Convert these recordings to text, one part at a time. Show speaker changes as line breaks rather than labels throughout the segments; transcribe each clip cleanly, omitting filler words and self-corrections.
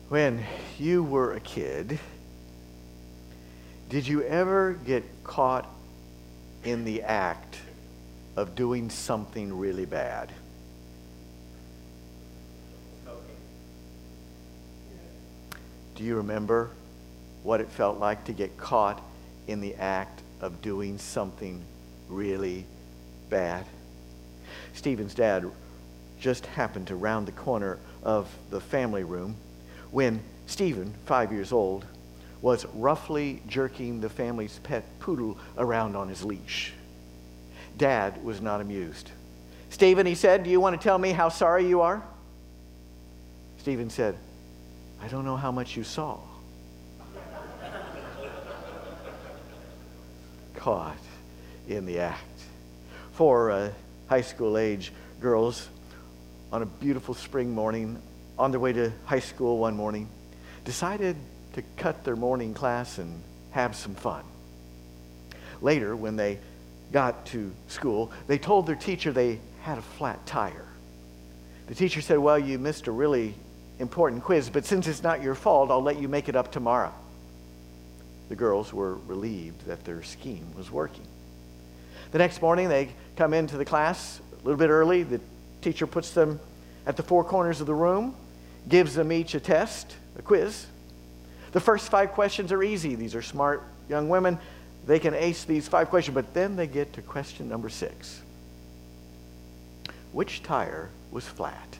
When you were a kid, did you ever get caught in the act of doing something really bad? Do you remember what it felt like to get caught in the act of doing something really bad? Stephen's dad just happened to round the corner of the family room when Stephen, 5 years old, was roughly jerking the family's pet poodle around on his leash. Dad was not amused. "Stephen," he said, "do you want to tell me how sorry you are?" Stephen said, "I don't know how much you saw." Caught in the act. For high school age girls, on a beautiful spring morning, on their way to high school one morning, decided to cut their morning class and have some fun. Later, when they got to school, they told their teacher they had a flat tire. The teacher said, "Well, you missed a really important quiz, but since it's not your fault, I'll let you make it up tomorrow." The girls were relieved that their scheme was working. The next morning, they come into the class a little bit early. The teacher puts them at the four corners of the room, gives them each a test, a quiz. The first 5 questions are easy. These are smart young women. They can ace these 5 questions, but then they get to question number 6. Which tire was flat?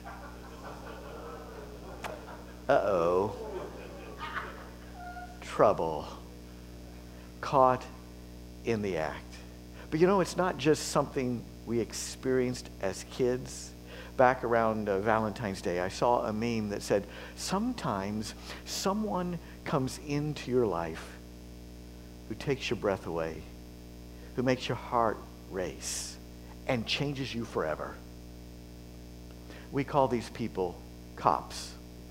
Uh-oh. Trouble. Caught in the act. But you know, it's not just something we experienced as kids. Back around Valentine's Day, I saw a meme that said, sometimes someone comes into your life who takes your breath away, who makes your heart race, and changes you forever. We call these people cops.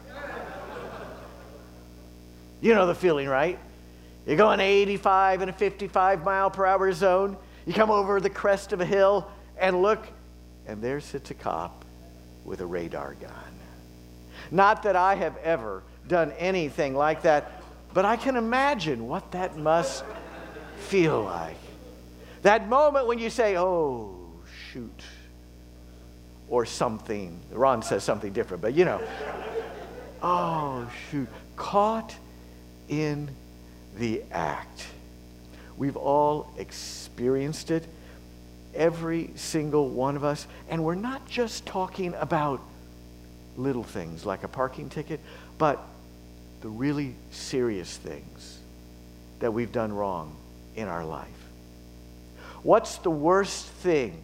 You know the feeling, right? You're going 85 in a 55 mile per hour zone. You come over the crest of a hill and look, and there sits a cop with a radar gun. Not that I have ever done anything like that, but I can imagine what that must feel like. That moment when you say, "Oh, shoot," or something. Ron says something different, but you know. Oh, shoot. Caught in the act. We've all experienced it, every single one of us. And we're not just talking about little things like a parking ticket, but the really serious things that we've done wrong in our life. What's the worst thing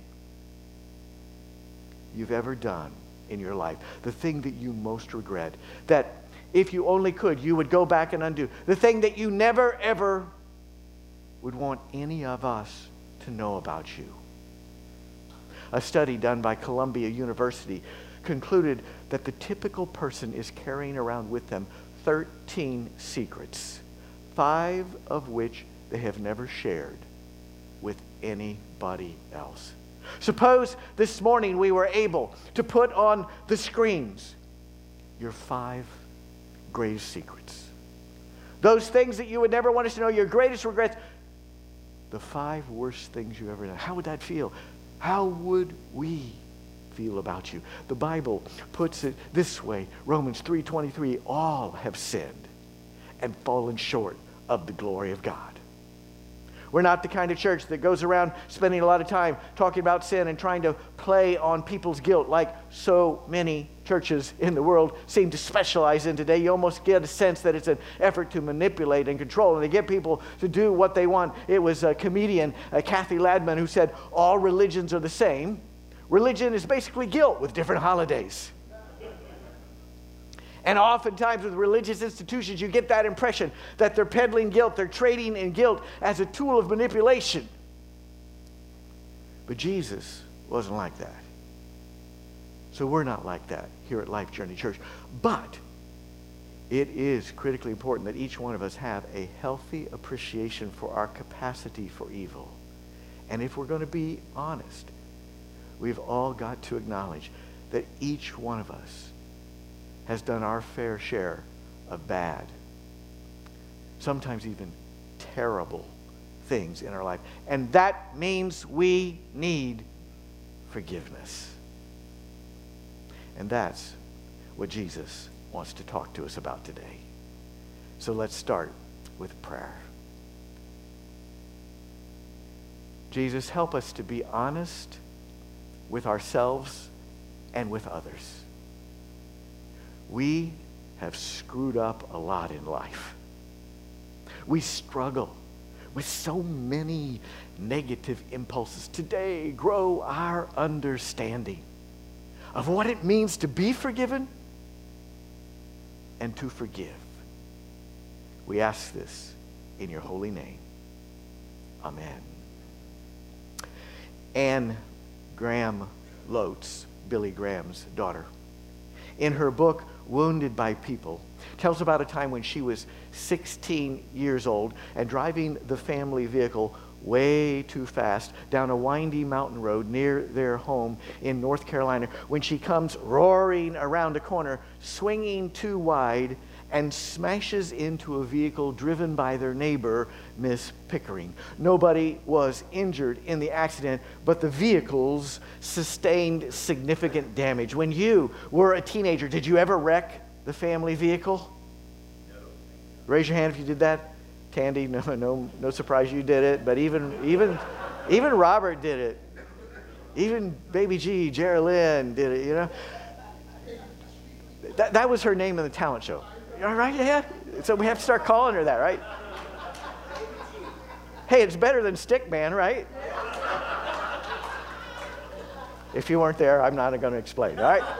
you've ever done in your life? The thing that you most regret, that if you only could, you would go back and undo. The thing that you never, ever would want any of us to know about you. A study done by Columbia University concluded that the typical person is carrying around with them 13 secrets, 5 of which they have never shared with anybody else. Suppose this morning we were able to put on the screens your 5 greatest secrets. Those things that you would never want us to know, your greatest regrets, the 5 worst things you ever done. How would that feel? How would we feel about you? The Bible puts it this way, Romans 3:23, all have sinned and fallen short of the glory of God. We're not the kind of church that goes around spending a lot of time talking about sin and trying to play on people's guilt like so many churches in the world seem to specialize in today. You almost get a sense that it's an effort to manipulate and control, and they get people to do what they want. It was a comedian, Kathy Ladman, who said, all religions are the same. Religion is basically guilt with different holidays. And oftentimes with religious institutions, you get that impression that they're peddling guilt, they're trading in guilt as a tool of manipulation. But Jesus wasn't like that. So we're not like that here at Life Journey Church. But it is critically important that each one of us have a healthy appreciation for our capacity for evil. And if we're going to be honest, we've all got to acknowledge that each one of us has done our fair share of bad, sometimes even terrible things in our life. And that means we need forgiveness. And that's what Jesus wants to talk to us about today. So let's start with prayer. Jesus, help us to be honest with ourselves and with others. We have screwed up a lot in life. We struggle with so many negative impulses. Today, grow our understanding of what it means to be forgiven and to forgive. We ask this in your holy name. Amen. Anne Graham Lotz, Billy Graham's daughter, in her book, Wounded by People, tells about a time when she was 16 years old and driving the family vehicle way too fast down a windy mountain road near their home in North Carolina when she comes roaring around a corner, swinging too wide, and smashes into a vehicle driven by their neighbor, Miss Pickering. Nobody was injured in the accident, but the vehicles sustained significant damage. When you were a teenager, did you ever wreck the family vehicle? No. Raise your hand if you did that. Tandy, no surprise you did it, but even Robert did it. Even baby G, Geraldine did it, you know. That was her name in the talent show. All right, yeah. So we have to start calling her that, right? Hey, it's better than Stickman, right? If you weren't there, I'm not going to explain, all right?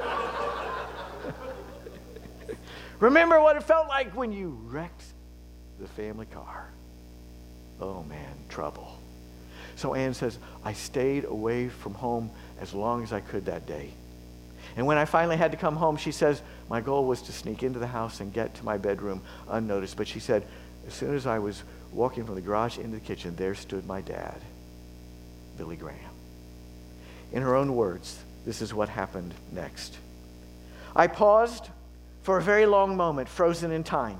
Remember what it felt like when you wrecked the family car. Oh man, trouble. So Anne says, I stayed away from home as long as I could that day. And when I finally had to come home, she says, my goal was to sneak into the house and get to my bedroom unnoticed. But she said, as soon as I was walking from the garage into the kitchen, there stood my dad, Billy Graham. In her own words, this is what happened next. I paused for a very long moment, frozen in time.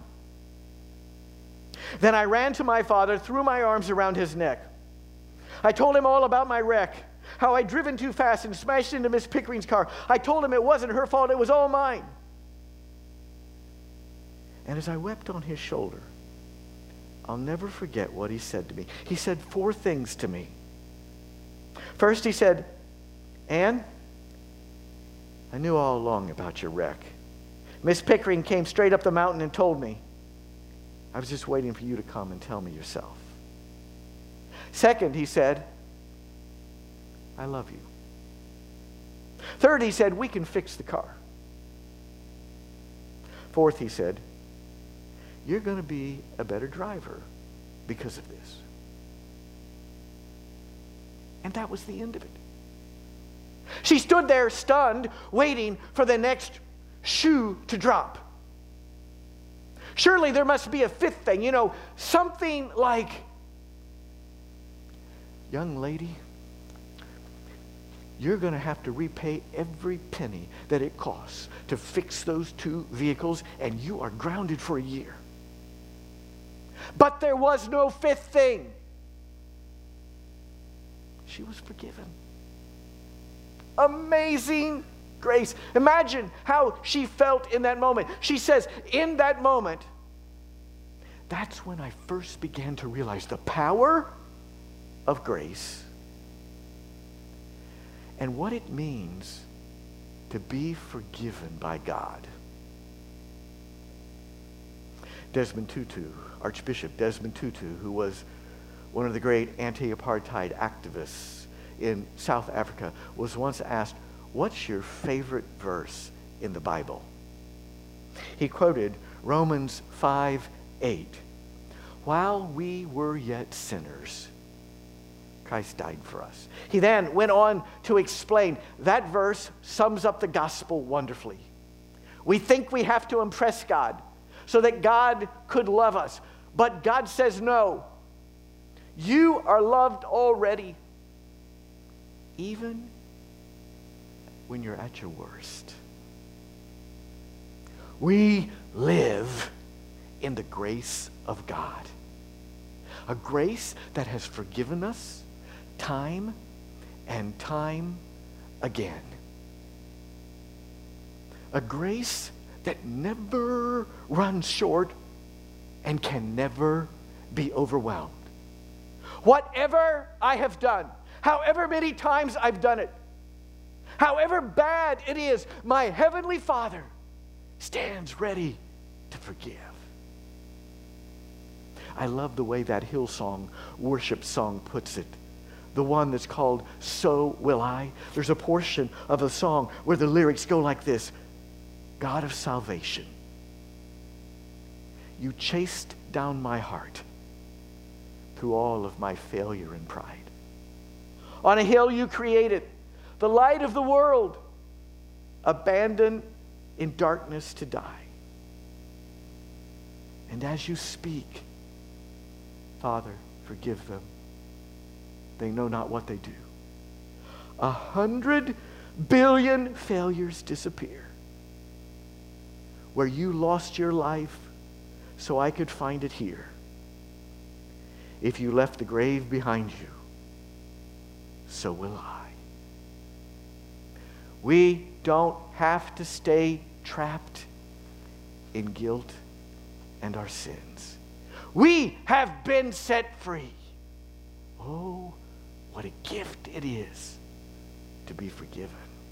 Then I ran to my father, threw my arms around his neck. I told him all about my wreck, how I'd driven too fast and smashed into Miss Pickering's car. I told him it wasn't her fault, it was all mine. And as I wept on his shoulder, I'll never forget what he said to me. He said 4 things to me. First, he said, Anne, I knew all along about your wreck. Miss Pickering came straight up the mountain and told me. I was just waiting for you to come and tell me yourself. Second, he said, I love you. Third, he said, we can fix the car. Fourth, he said, you're going to be a better driver because of this. And that was the end of it. She stood there stunned, waiting for the next shoe to drop. Surely there must be a fifth thing, something like, young lady, you're going to have to repay every penny that it costs to fix those 2 vehicles, and you are grounded for a year. But there was no fifth thing. She was forgiven. Amazing grace. Imagine how she felt in that moment. She says, in that moment, that's when I first began to realize the power of grace and what it means to be forgiven by God. Desmond Tutu, Archbishop Desmond Tutu, who was one of the great anti-apartheid activists in South Africa, was once asked, what's your favorite verse in the Bible? He quoted Romans 5:8. While we were yet sinners, Christ died for us. He then went on to explain that verse sums up the gospel wonderfully. We think we have to impress God so that God could love us. But God says no. You are loved already, even when you're at your worst. We live in the grace of God. A grace that has forgiven us time and time again. A grace that never runs short and can never be overwhelmed. Whatever I have done, however many times I've done it, however bad it is, my Heavenly Father stands ready to forgive. I love the way that Hillsong worship song puts it. The one that's called So Will I. There's a portion of a song where the lyrics go like this. God of salvation, you chased down my heart through all of my failure and pride. On a hill you created, the light of the world, abandoned in darkness to die. And as you speak, Father, forgive them. They know not what they do. 100 billion failures disappear. Where you lost your life so I could find it here. If you left the grave behind you, so will I. We don't have to stay trapped in guilt and our sins. We have been set free. Oh, what a gift it is to be forgiven.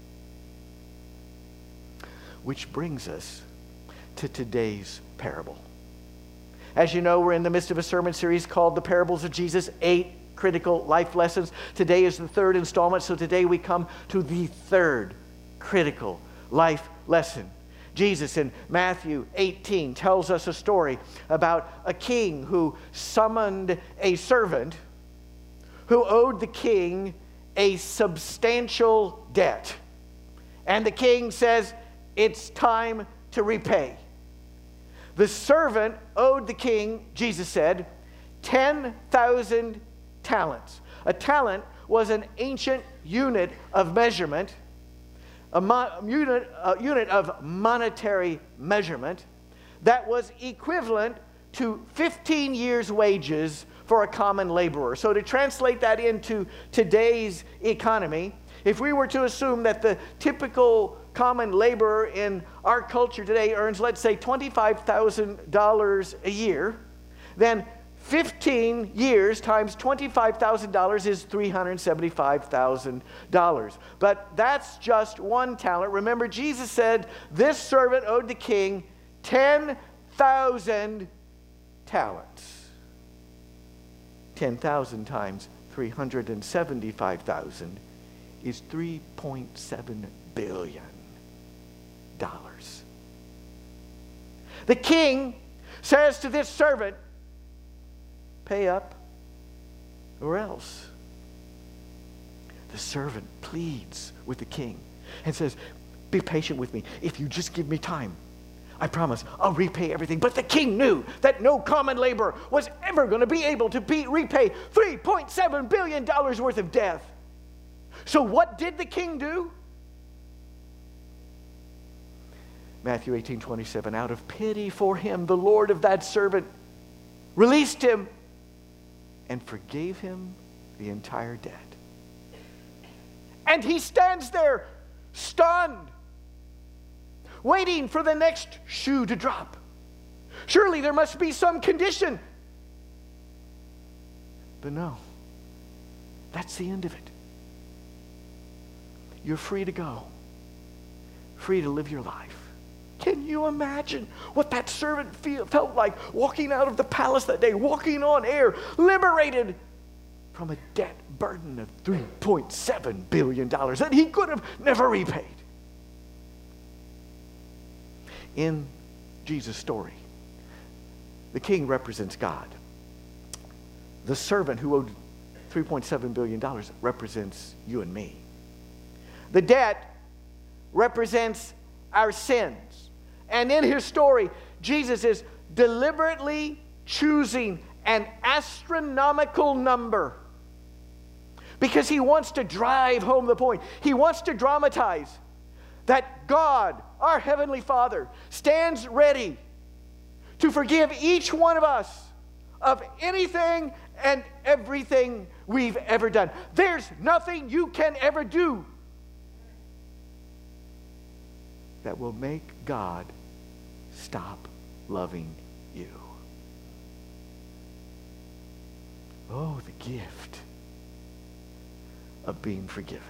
Which brings us to today's parable. As you know, we're in the midst of a sermon series called The Parables of Jesus, 8 critical life lessons. Today is the third installment, so today we come to the third critical life lesson. Jesus in Matthew 18 tells us a story about a king who summoned a servant who owed the king a substantial debt. And the king says, it's time to repay. The servant owed the king, Jesus said, 10,000 talents. A talent was an ancient unit of measurement, a unit of monetary measurement that was equivalent to 15 years' wages for a common laborer. So to translate that into today's economy, if we were to assume that the typical common laborer in our culture today earns, let's say, $25,000 a year, then 15 years times $25,000 is $375,000. But that's just one talent. Remember, Jesus said this servant owed the king 10,000 talents. 10,000 times 375,000 is $3.7 billion. The king says to this servant, pay up or else. The servant pleads with the king and says, be patient with me. If you just give me time, I promise I'll repay everything. But the king knew that no common laborer was ever going to be able to repay $3.7 billion worth of debt. So what did the king do? Matthew 18:27, out of pity for him, the Lord of that servant released him and forgave him the entire debt. And he stands there stunned, waiting for the next shoe to drop. Surely there must be some condition. But no, that's the end of it. You're free to go, free to live your life. Can you imagine what that servant felt like walking out of the palace that day, walking on air, liberated from a debt burden of $3.7 billion that he could have never repaid? In Jesus' story, the king represents God. The servant who owed $3.7 billion represents you and me. The debt represents our sins. And in his story, Jesus is deliberately choosing an astronomical number because he wants to drive home the point. He wants to dramatize that God, our Heavenly Father, stands ready to forgive each one of us of anything and everything we've ever done. There's nothing you can ever do that will make God stop loving you. Oh, the gift of being forgiven.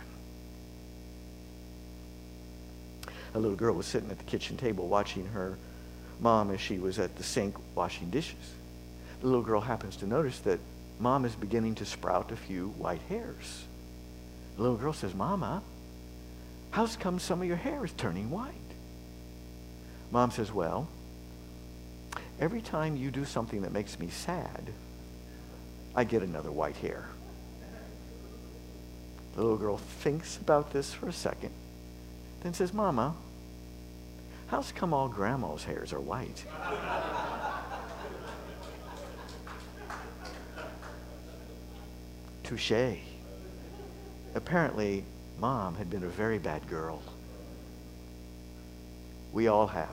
A little girl was sitting at the kitchen table watching her mom as she was at the sink washing dishes. The little girl happens to notice that Mom is beginning to sprout a few white hairs. The little girl says, "Mama, how's come some of your hair is turning white?" Mom says, "Well, every time you do something that makes me sad, I get another white hair." The little girl thinks about this for a second, then says, "Mama, how's come all Grandma's hairs are white?" Touché. Apparently, Mom had been a very bad girl. We all have.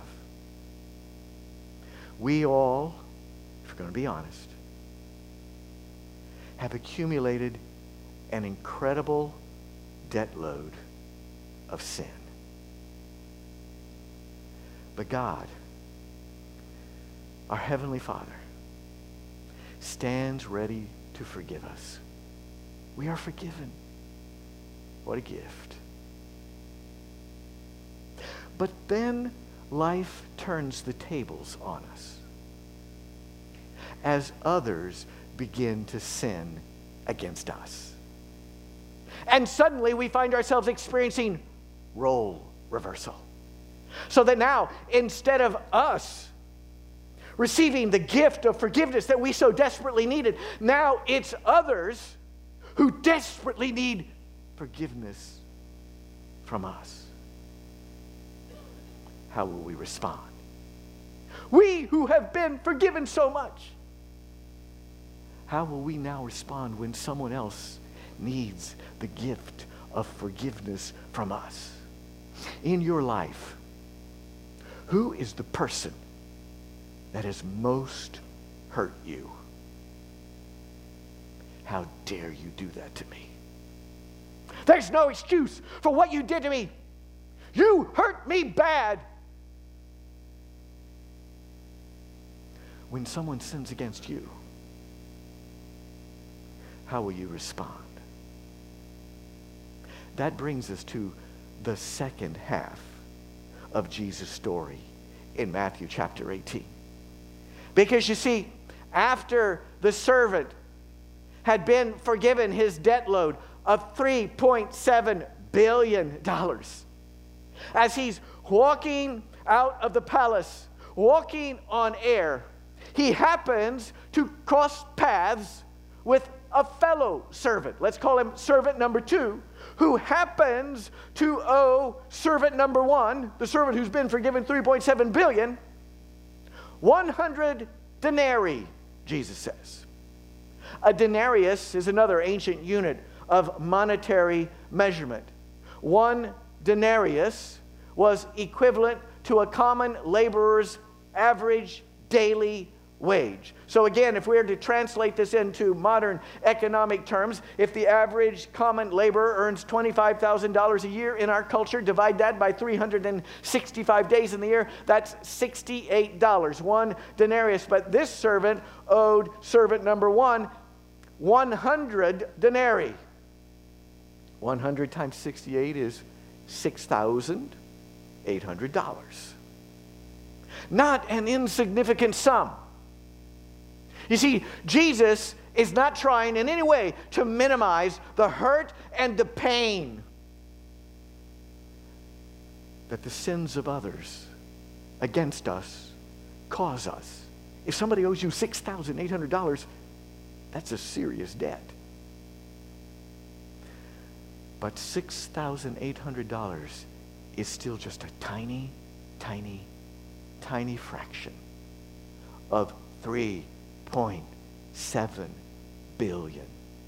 We all, if we're going to be honest, have accumulated an incredible debt load of sin. But God, our Heavenly Father, stands ready to forgive us. We are forgiven. What a gift. But then life turns the tables on us as others begin to sin against us. And suddenly we find ourselves experiencing role reversal. So that now, instead of us receiving the gift of forgiveness that we so desperately needed, now it's others who desperately need forgiveness from us. How will we respond? We who have been forgiven so much, how will we now respond when someone else needs the gift of forgiveness from us? In your life, who is the person that has most hurt you? How dare you do that to me? There's no excuse for what you did to me. You hurt me bad. When someone sins against you, how will you respond? That brings us to the second half of Jesus' story in Matthew chapter 18. Because you see, after the servant had been forgiven his debt load of $3.7 billion, as he's walking out of the palace, walking on air, he happens to cross paths with a fellow servant. Let's call him servant number 2, who happens to owe servant number 1, the servant who's been forgiven $3.7 billion, 100 denarii, Jesus says. A denarius is another ancient unit of monetary measurement. 1 denarius was equivalent to a common laborer's average daily wage. So again, if we were to translate this into modern economic terms, if the average common laborer earns $25,000 a year in our culture, divide that by 365 days in the year, that's $68, 1 denarius. But this servant owed servant number 1 100 denarii. 100 times 68 is $6,800. Not an insignificant sum. You see, Jesus is not trying in any way to minimize the hurt and the pain that the sins of others against us cause us. If somebody owes you $6,800, that's a serious debt. But $6,800 is still just a tiny, tiny, tiny fraction of $3.7 billion.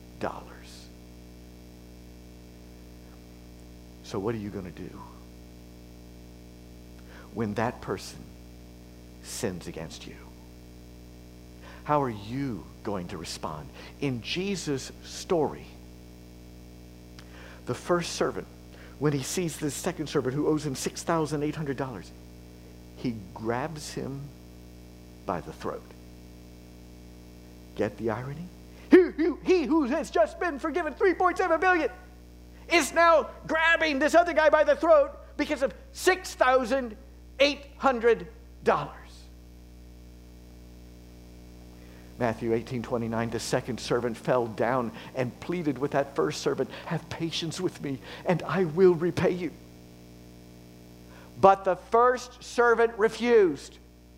So what are you going to do when that person sins against you? How are you going to respond? In Jesus' story, the first servant, when he sees the second servant who owes him $6,800, he grabs him by the throat. Get the irony? He who has just been forgiven $3.7 billion is now grabbing this other guy by the throat because of $6,800. Matthew 18:29, the second servant fell down and pleaded with that first servant, have patience with me and I will repay you. But the first servant refused.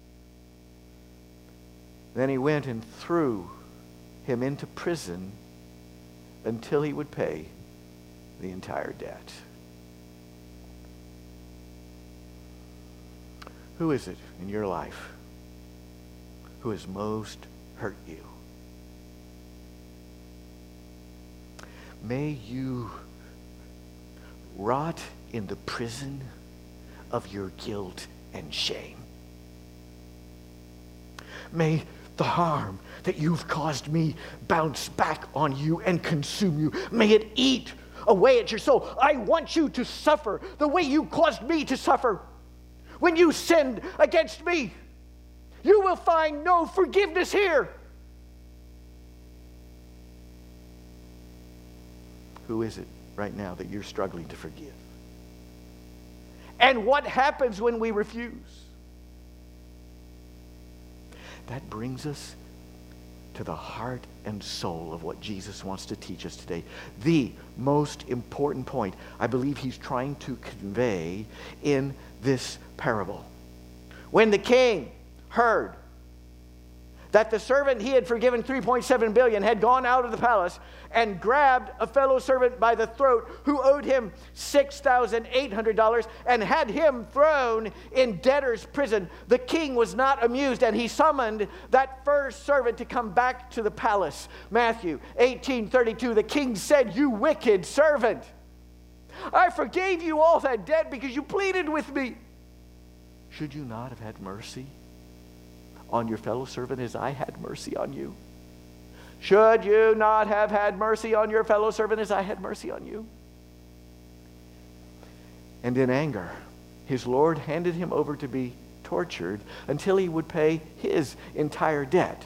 Then he went and threw him into prison until he would pay the entire debt. Who is it in your life who has most hurt you? May you rot in the prison of your guilt and shame. May the harm that you've caused me bounce back on you and consume you. May it eat away at your soul. I want you to suffer the way you caused me to suffer. When you sinned against me, you will find no forgiveness here. Who is it right now that you're struggling to forgive? And what happens when we refuse? That brings us to the heart and soul of what Jesus wants to teach us today. The most important point I believe he's trying to convey in this parable. When the king heard that the servant he had forgiven $3.7 billion had gone out of the palace and grabbed a fellow servant by the throat who owed him $6,800 and had him thrown in debtor's prison, the king was not amused, and he summoned that first servant to come back to the palace. Matthew 18:32, the king said, "You wicked servant, I forgave you all that debt because you pleaded with me. Should you not have had mercy on your fellow servant as I had mercy on you? Should you not have had mercy on your fellow servant as I had mercy on you?" And in anger, his Lord handed him over to be tortured until he would pay his entire debt.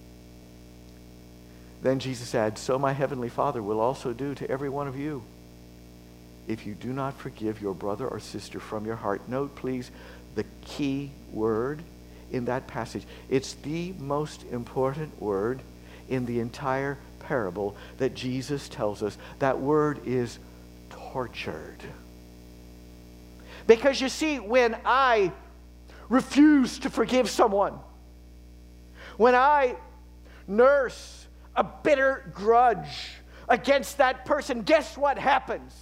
Then Jesus adds, "So my heavenly Father will also do to every one of you if you do not forgive your brother or sister from your heart." Note, please, the key word in that passage. It's the most important word in the entire parable that Jesus tells us. That word is tortured. Because you see, when I refuse to forgive someone, when I nurse a bitter grudge against that person, guess what happens?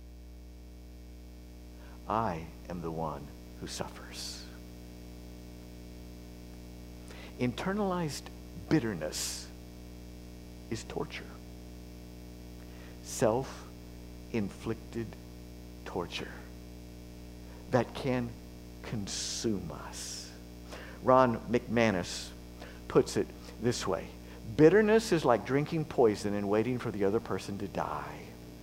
I am the one who suffers. Internalized bitterness is torture. Self-inflicted torture that can consume us. Ron McManus puts it this way: bitterness is like drinking poison and waiting for the other person to die.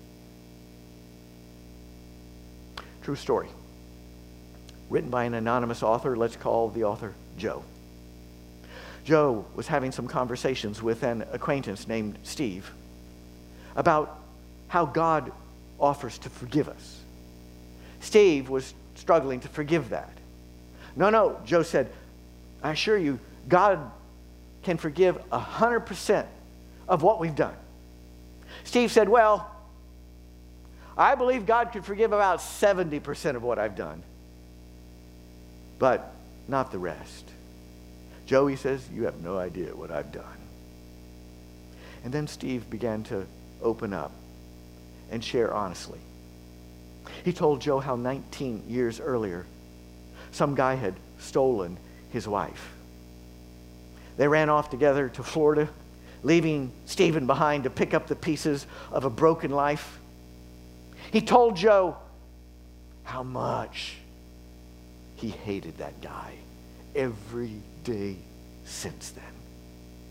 True story. Written by an anonymous author. Let's call the author Joe. Joe was having some conversations with an acquaintance named Steve about how God offers to forgive us. Steve was struggling to forgive that. No, Joe said, "I assure you, God can forgive 100% of what we've done." Steve said, "Well, I believe God could forgive about 70% of what I've done, but not the rest." Joey says, "You have no idea what I've done." And then Steve began to open up and share honestly. He told Joe how 19 years earlier, some guy had stolen his wife. They ran off together to Florida, leaving Stephen behind to pick up the pieces of a broken life. He told Joe how much he hated that guy every day since then.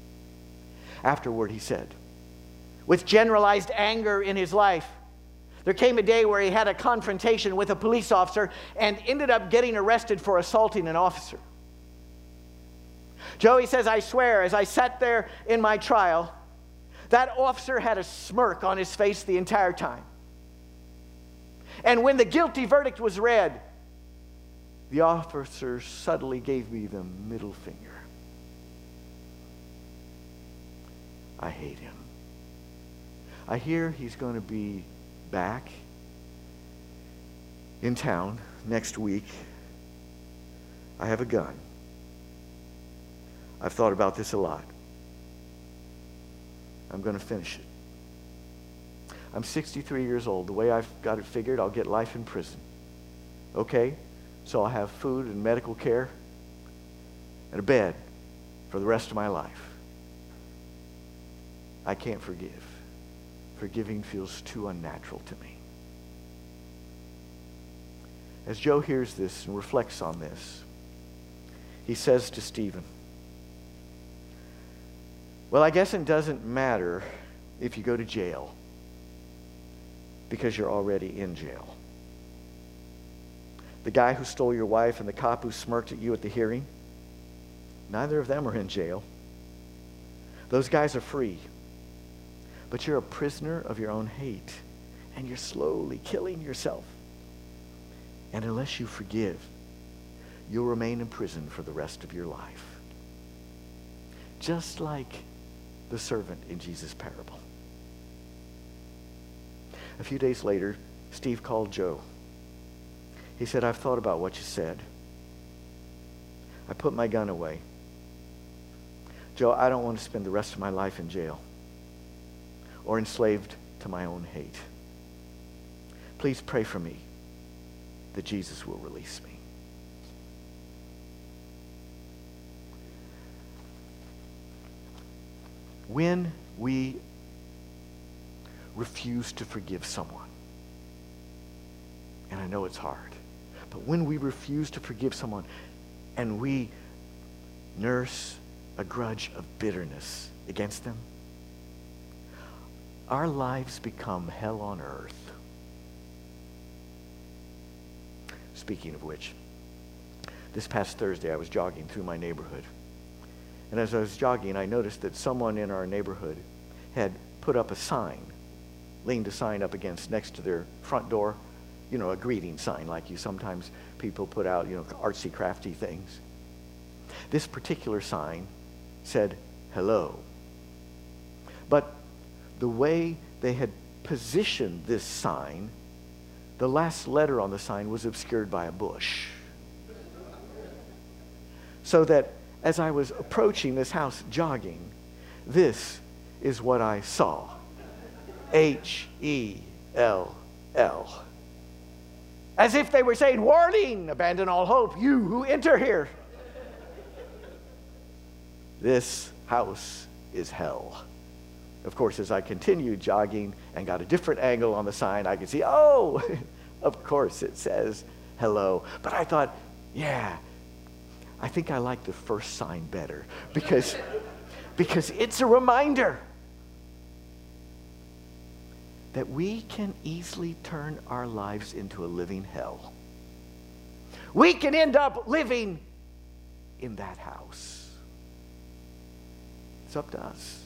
Afterward, he said, with generalized anger in his life, there came a day where he had a confrontation with a police officer and ended up getting arrested for assaulting an officer. Joey says, I swear, as I sat there in my trial, that officer had a smirk on his face the entire time. And when the guilty verdict was read, the officer subtly gave me the middle finger. I hate him. I hear he's going to be back in town next week. I have a gun. I've thought about this a lot. I'm going to finish it. I'm 63 years old. The way I've got it figured, I'll get life in prison. Okay? So I'll have food and medical care and a bed for the rest of my life. I can't forgive. Forgiving feels too unnatural to me. As Joe hears this and reflects on this, he says to Stephen, well, I guess it doesn't matter if you go to jail because you're already in jail. The guy who stole your wife and the cop who smirked at you at the hearing, neither of them are in jail. Those guys are free. But you're a prisoner of your own hate, and you're slowly killing yourself. And unless you forgive, you'll remain in prison for the rest of your life. Just like the servant in Jesus' parable. A few days later, Steve called Joe. He said, I've thought about what you said. I put my gun away. Joe, I don't want to spend the rest of my life in jail or enslaved to my own hate. Please pray for me that Jesus will release me. When we refuse to forgive someone, and I know it's hard, but when we refuse to forgive someone and we nurse a grudge of bitterness against them, our lives become hell on earth. Speaking of which, this past Thursday I was jogging through my neighborhood. And as I was jogging, I noticed that someone in our neighborhood had put up a sign, leaned a sign up against next to their front door, you know, a greeting sign like you sometimes people put out, you know, artsy crafty things. This particular sign said, hello. But the way they had positioned this sign, the last letter on the sign was obscured by a bush. So that as I was approaching this house jogging, this is what I saw. H-E-L-L. As if they were saying, warning, abandon all hope, you who enter here. This house is hell. Of course, as I continued jogging and got a different angle on the sign, I could see, oh, of course it says hello. But I thought, yeah, I think I like the first sign better because it's a reminder that we can easily turn our lives into a living hell. We can end up living in that house. It's up to us.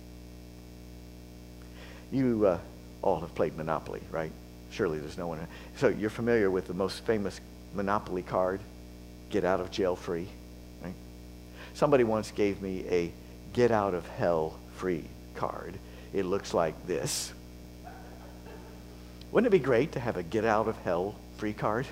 You all have played Monopoly, right? Surely there's no one. So you're familiar with the most famous Monopoly card, get out of jail free, right? Somebody once gave me a get out of hell free card. It looks like this. Wouldn't it be great to have a get out of hell free card?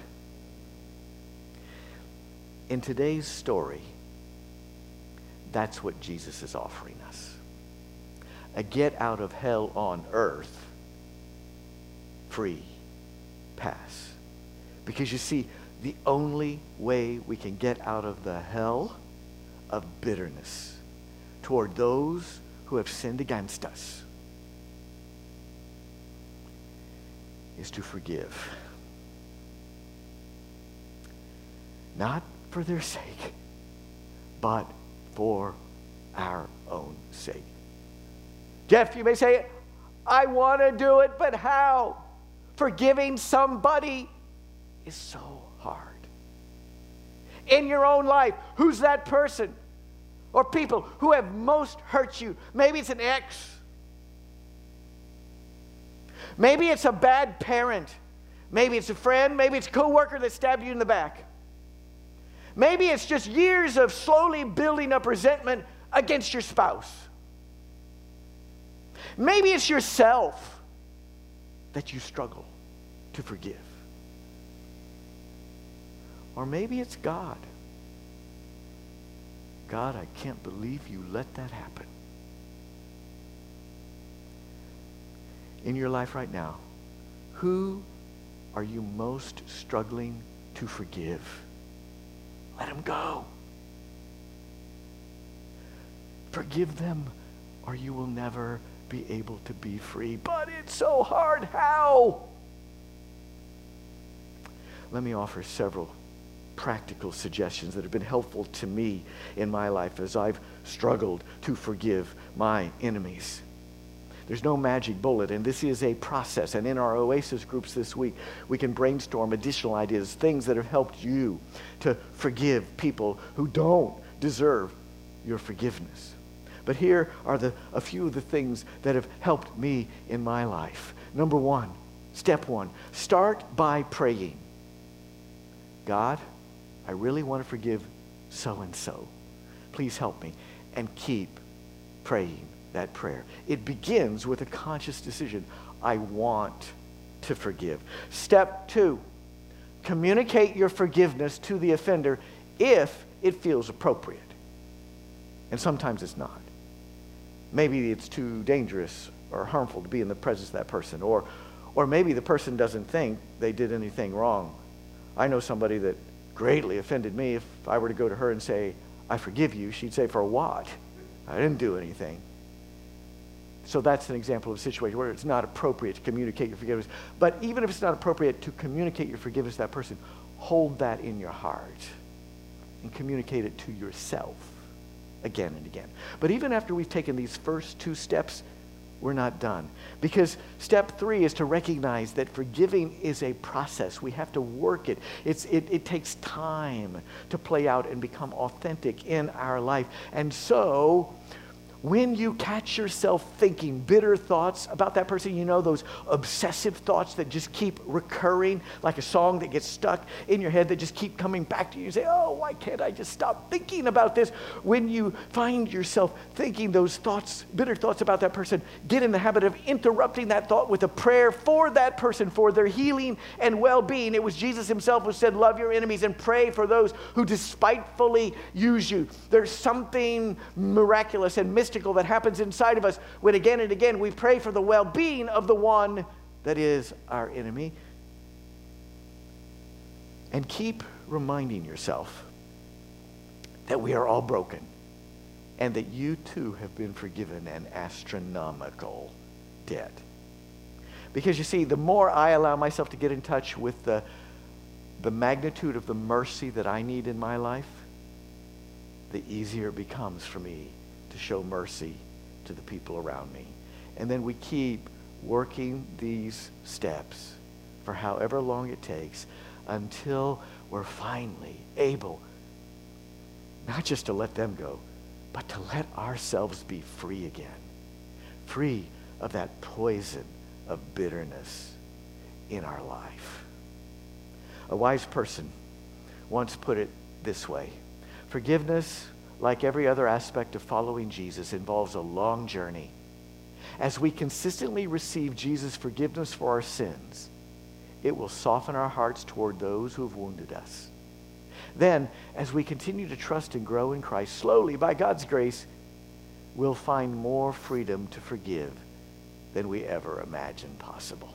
In today's story, that's what Jesus is offering us. A get out of hell on earth free pass. Because you see, the only way we can get out of the hell of bitterness toward those who have sinned against us is to forgive. Not for their sake, but for our own sake. Jeff, you may say, I want to do it, but how? Forgiving somebody is so hard. In your own life, who's that person or people who have most hurt you? Maybe it's an ex. Maybe it's a bad parent. Maybe it's a friend. Maybe it's a coworker that stabbed you in the back. Maybe it's just years of slowly building up resentment against your spouse. Maybe it's yourself that you struggle to forgive. Or maybe it's God. God, I can't believe you let that happen. In your life right now, who are you most struggling to forgive? Let them go. Forgive them, or you will never be able to be free. But it's so hard. How? Let me offer several practical suggestions that have been helpful to me in my life as I've struggled to forgive my enemies. There's no magic bullet, and this is a process. And in our Oasis groups this week, we can brainstorm additional ideas, things that have helped you to forgive people who don't deserve your forgiveness. But here are a few of the things that have helped me in my life. Number one, step one, start by praying. God, I really want to forgive so-and-so. Please help me. And keep praying that prayer. It begins with a conscious decision. I want to forgive. Step two, communicate your forgiveness to the offender if it feels appropriate. And sometimes it's not. Maybe it's too dangerous or harmful to be in the presence of that person. Or maybe the person doesn't think they did anything wrong. I know somebody that greatly offended me. If I were to go to her and say, I forgive you, she'd say, for what? I didn't do anything. So that's an example of a situation where it's not appropriate to communicate your forgiveness. But even if it's not appropriate to communicate your forgiveness to that person, hold that in your heart and communicate it to yourself again and again. But even after we've taken these first two steps, we're not done. Because step three is to recognize that forgiving is a process. We have to work it. It takes time to play out and become authentic in our life. And so, when you catch yourself thinking bitter thoughts about that person, you know, those obsessive thoughts that just keep recurring, like a song that gets stuck in your head that just keep coming back to you. You say, oh, why can't I just stop thinking about this? When you find yourself thinking those thoughts, bitter thoughts about that person, get in the habit of interrupting that thought with a prayer for that person, for their healing and well-being. It was Jesus himself who said, love your enemies and pray for those who despitefully use you. There's something miraculous and mystical that happens inside of us when again and again we pray for the well-being of the one that is our enemy. And keep reminding yourself that we are all broken and that you too have been forgiven an astronomical debt. Because you see, the more I allow myself to get in touch with the magnitude of the mercy that I need in my life, the easier it becomes for me to show mercy to the people around me. And then we keep working these steps for however long it takes until we're finally able not just to let them go, but to let ourselves be free again. Free of that poison of bitterness in our life. A wise person once put it this way: forgiveness, like every other aspect of following Jesus, involves a long journey. As we consistently receive Jesus' forgiveness for our sins, it will soften our hearts toward those who have wounded us. Then, as we continue to trust and grow in Christ, slowly, by God's grace, we'll find more freedom to forgive than we ever imagined possible.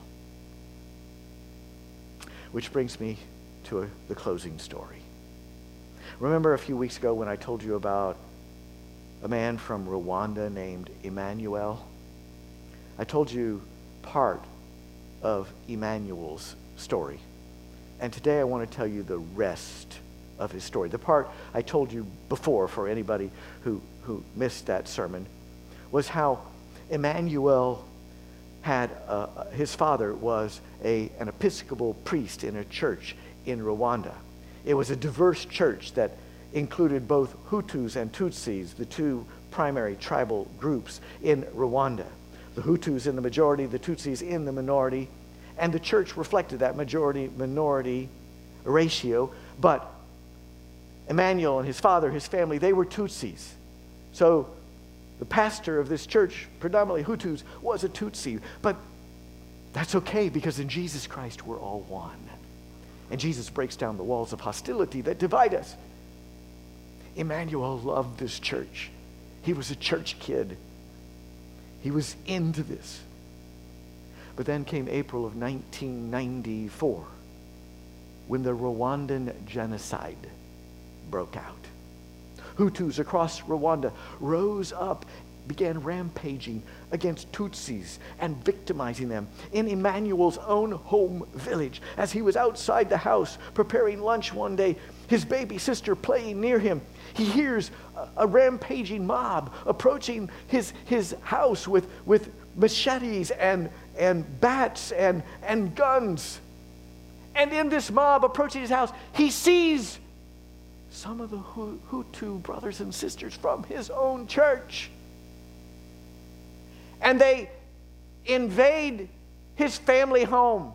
Which brings me to the closing story. Remember a few weeks ago when I told you about a man from Rwanda named Emmanuel? I told you part of Emmanuel's story. And today I want to tell you the rest of his story. The part I told you before, for anybody who missed that sermon, was how Emmanuel had, his father was an Episcopal priest in a church in Rwanda. It was a diverse church that included both Hutus and Tutsis, the two primary tribal groups in Rwanda. The Hutus in the majority, the Tutsis in the minority, and the church reflected that majority-minority ratio. But Emmanuel and his father, his family, they were Tutsis. So the pastor of this church, predominantly Hutus, was a Tutsi. But that's okay, because in Jesus Christ we're all one. And Jesus breaks down the walls of hostility that divide us. Emmanuel loved this church. He was a church kid. He was into this. But then came April of 1994, when the Rwandan genocide broke out. Hutus across Rwanda rose up, began rampaging against Tutsis and victimizing them. In Emmanuel's own home village, as he was outside the house preparing lunch one day, his baby sister playing near him, he hears a rampaging mob approaching his house with machetes and bats and guns. And in this mob approaching his house, he sees some of the Hutu brothers and sisters from his own church. And they invade his family home.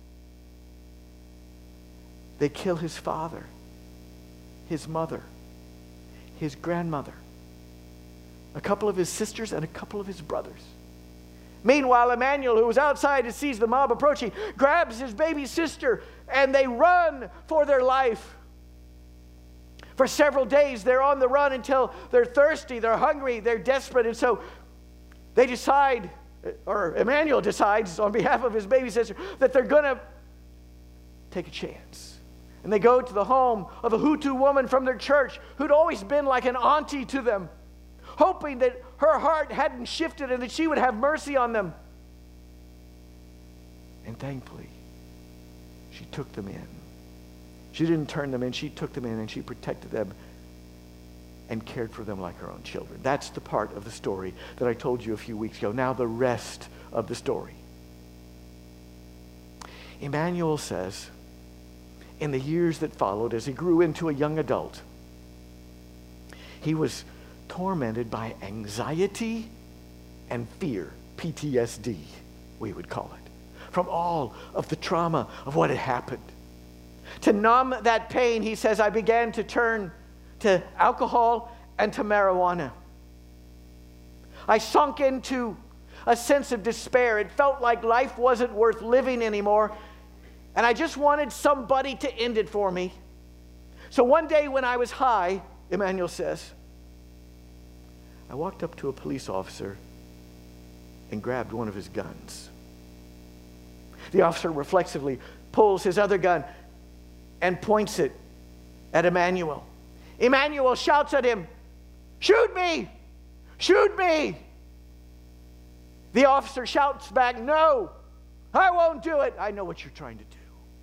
They kill his father, his mother, his grandmother, a couple of his sisters, and a couple of his brothers. Meanwhile, Emmanuel, who was outside and sees the mob approaching, grabs his baby sister, and they run for their life. For several days, they're on the run until they're thirsty, they're hungry, they're desperate. And so they decide, or Emmanuel decides on behalf of his baby sister, that they're going to take a chance. And they go to the home of a Hutu woman from their church who'd always been like an auntie to them, hoping that her heart hadn't shifted and that she would have mercy on them. And thankfully, she took them in. She didn't turn them in. She took them in and she protected them and cared for them like her own children. That's the part of the story that I told you a few weeks ago. Now the rest of the story. Emmanuel says, in the years that followed, as he grew into a young adult, he was tormented by anxiety and fear, PTSD, we would call it, from all of the trauma of what had happened. To numb that pain, he says, I began to turn to alcohol and to marijuana. I sunk into a sense of despair. It felt like life wasn't worth living anymore, and I just wanted somebody to end it for me. So one day when I was high, Emmanuel says, I walked up to a police officer and grabbed one of his guns. The officer reflexively pulls his other gun and points it at Emmanuel. Emmanuel shouts at him, "Shoot me! Shoot me!" The officer shouts back, "No, I won't do it. I know what you're trying to do."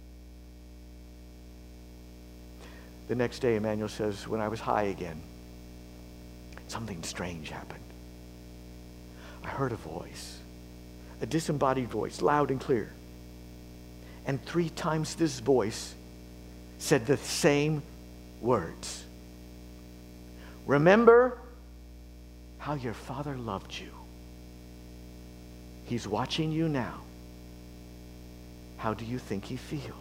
The next day, Emmanuel says, when I was high again, something strange happened. I heard a voice, a disembodied voice, loud and clear. And 3 times this voice said the same words. Remember how your father loved you. He's watching you now. How do you think he feels?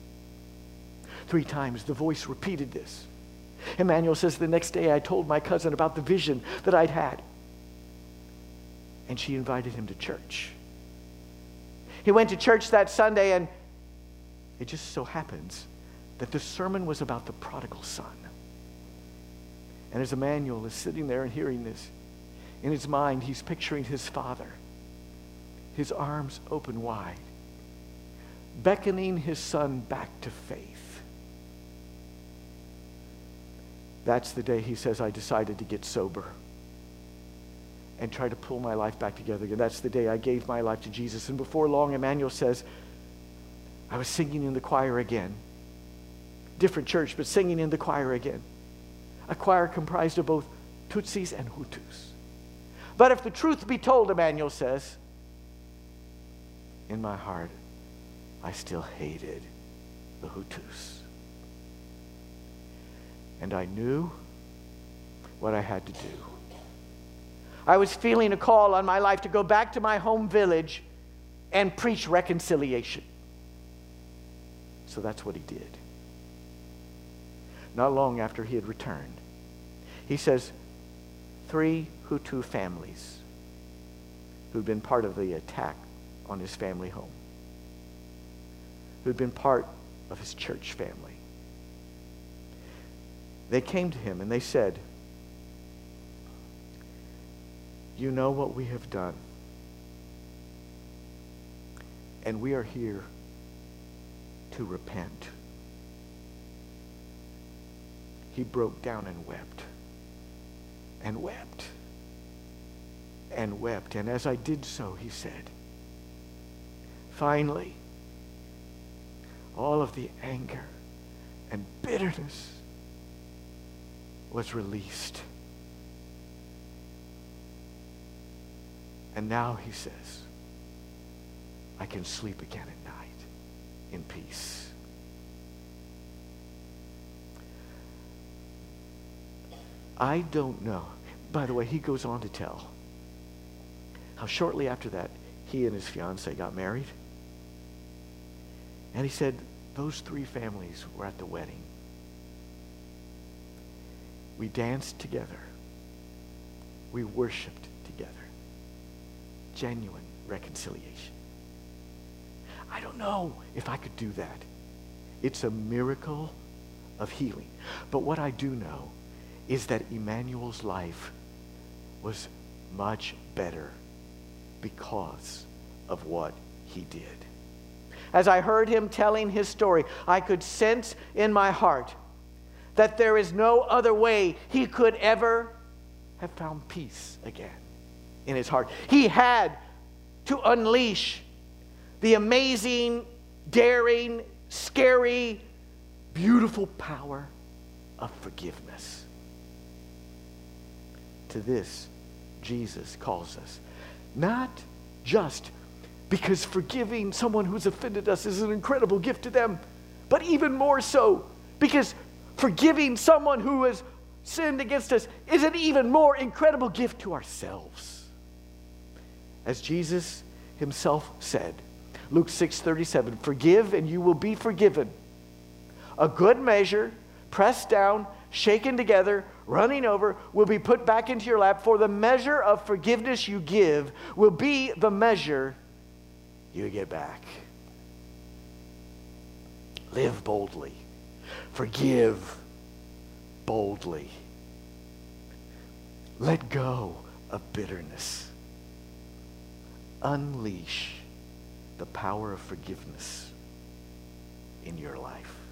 3 times the voice repeated this. Emmanuel says, the next day I told my cousin about the vision that I'd had. And she invited him to church. He went to church that Sunday, and it just so happens that the sermon was about the prodigal son. And as Emmanuel is sitting there and hearing this, in his mind he's picturing his father, his arms open wide, beckoning his son back to faith. That's the day he says, I decided to get sober and try to pull my life back together again. That's the day I gave my life to Jesus. And before long, Emmanuel says, I was singing in the choir again. Different church, but singing in the choir again. A choir comprised of both Tutsis and Hutus. But if the truth be told, Emmanuel says, in my heart, I still hated the Hutus. And I knew what I had to do. I was feeling a call on my life to go back to my home village and preach reconciliation. So that's what he did. Not long after he had returned, he says 3 Hutu families who'd been part of the attack on his family home, who'd been part of his church family, they came to him and they said, you know what we have done, and we are here to repent. He broke down and wept, and wept, and wept. And as I did so, he said, finally, all of the anger and bitterness was released. And now, he says, I can sleep again at night in peace. I don't know. By the way, he goes on to tell how shortly after that, he and his fiancée got married. And he said, those 3 families were at the wedding. We danced together. We worshiped together. Genuine reconciliation. I don't know if I could do that. It's a miracle of healing. But what I do know is that Emmanuel's life was much better because of what he did. As I heard him telling his story, I could sense in my heart that there is no other way he could ever have found peace again in his heart. He had to unleash the amazing, daring, scary, beautiful power of forgiveness. To this, Jesus calls us. Not just because forgiving someone who's offended us is an incredible gift to them, but even more so because forgiving someone who has sinned against us is an even more incredible gift to ourselves. As Jesus himself said, Luke 6:37, forgive and you will be forgiven. A good measure, pressed down, shaken together, running over, will be put back into your lap. For the measure of forgiveness you give will be the measure you get back. Live boldly. Forgive boldly. Let go of bitterness. Unleash the power of forgiveness in your life.